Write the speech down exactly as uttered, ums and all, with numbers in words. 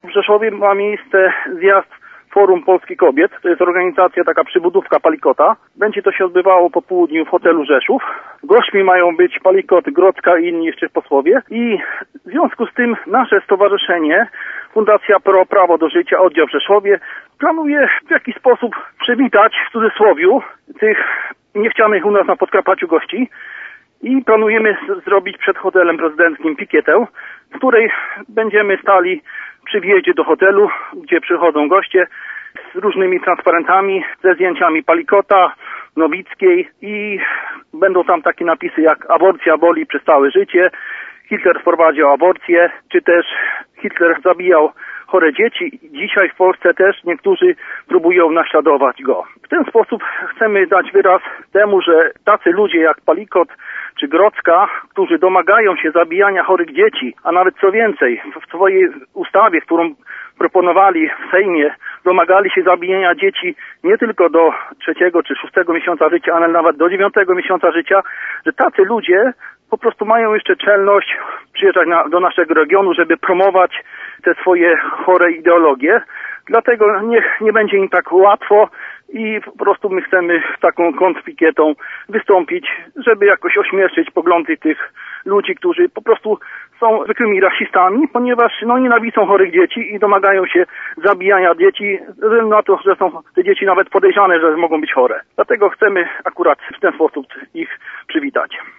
W Rzeszowie ma miejsce zjazd Forum Polski Kobiet. To jest organizacja, taka przybudówka Palikota. Będzie to się odbywało po południu w hotelu Rzeszów. Gośćmi mają być Palikot, Grodzka i inni jeszcze posłowie. I w związku z tym nasze stowarzyszenie, Fundacja Pro Prawo do Życia, oddział w Rzeszowie, planuje w jakiś sposób przywitać, w cudzysłowiu, tych niechcianych u nas na Podkarpaciu gości. I planujemy z- zrobić przed hotelem prezydenckim pikietę, w której będziemy stali przy wjeździe do hotelu, gdzie przychodzą goście z różnymi transparentami, ze zdjęciami Palikota, Nowickiej i będą tam takie napisy jak aborcja boli przez całe życie, Hitler wprowadził aborcję, czy też Hitler zabijał chore dzieci. Dzisiaj w Polsce też niektórzy próbują naśladować go. W ten sposób chcemy dać wyraz temu, że tacy ludzie jak Palikot czy Grodzka, którzy domagają się zabijania chorych dzieci, a nawet co więcej, w swojej ustawie, którą proponowali w Sejmie, domagali się zabijania dzieci nie tylko do trzeciego czy szóstego miesiąca życia, ale nawet do dziewiątego miesiąca życia, że tacy ludzie po prostu mają jeszcze czelność przyjeżdżać na, do naszego regionu, żeby promować te swoje chore ideologie. Dlatego niech nie będzie im tak łatwo i po prostu my chcemy taką kontrpikietą wystąpić, żeby jakoś ośmieszyć poglądy tych ludzi, którzy po prostu są zwykłymi rasistami, ponieważ no, nienawidzą chorych dzieci i domagają się zabijania dzieci, ze względu na to, że są te dzieci nawet podejrzane, że mogą być chore. Dlatego chcemy akurat w ten sposób ich przywitać.